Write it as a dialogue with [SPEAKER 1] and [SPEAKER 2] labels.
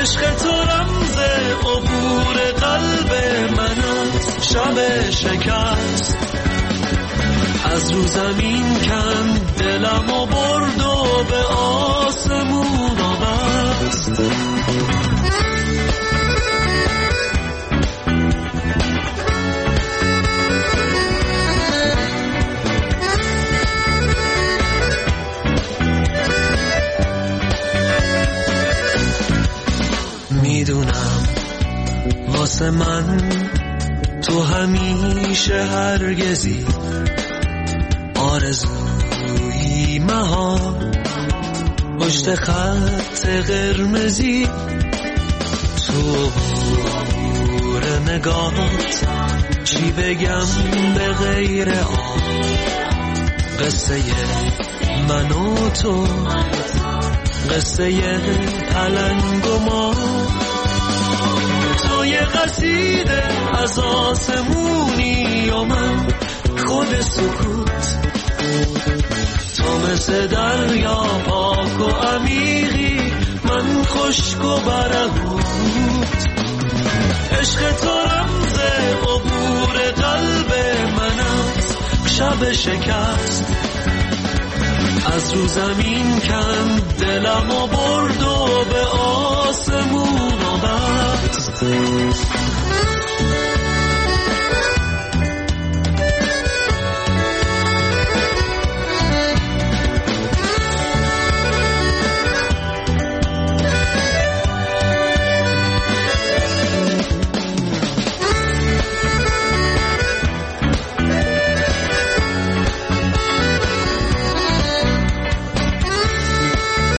[SPEAKER 1] عشق تو رمز عبور قلب من است. شب شکست از رو زمین کند دلم و برد و به آسمون آورد. میدونم واسه من تو همیشه هرگزی آرزویی مهار پشت خط قرمزی تو عبور نگاهت چی بگم به غیر آن قصه من و تو قصه پلنگ و ما تو یه قصیده از آسمونی و من خود سکوت تو مثل دریا پاک و عمیقی من خشک و برهوت عشق تو رمز عبور قلب من است شب شکست از رو زمین کند دلم و برد و به آسمون آورد